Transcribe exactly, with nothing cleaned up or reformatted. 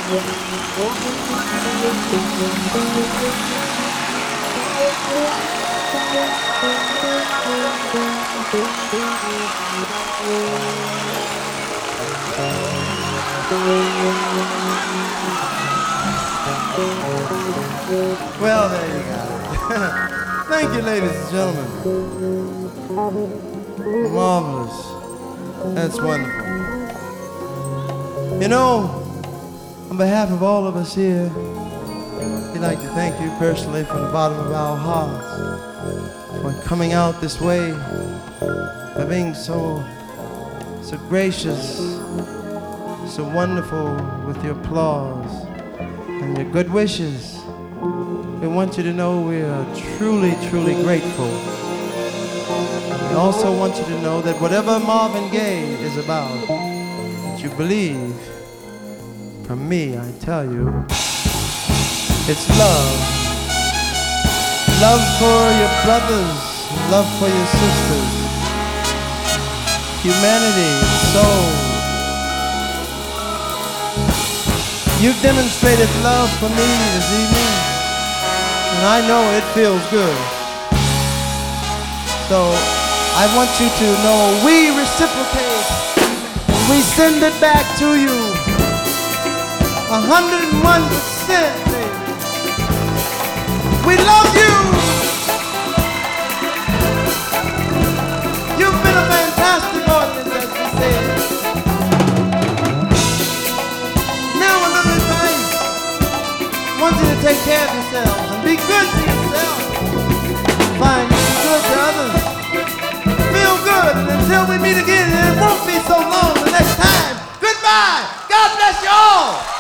Well, there you got it. Thank you, ladies and gentlemen. Marvelous. That's wonderful. You know, on behalf of all of us here, we'd like to thank you personally from the bottom of our hearts for coming out this way, for being so, so gracious, so wonderful with your applause and your good wishes. We want you to know we are truly, truly grateful. We also want you to know that whatever Marvin Gaye is about, that you believe, from me, I tell you, it's love. Love for your brothers, love for your sisters, humanity, soul. You've demonstrated love for me this evening, and I know it feels good. So I want you to know we reciprocate, and we send it back to you, one hundred one percent, baby. We love you. You've been a fantastic audience, as we said. Now a little advice. I want you to take care of yourselves and be good to yourself. Fine, you be good to others. Feel good, and until we meet again, and it won't be so long the next time. Goodbye. God bless you all.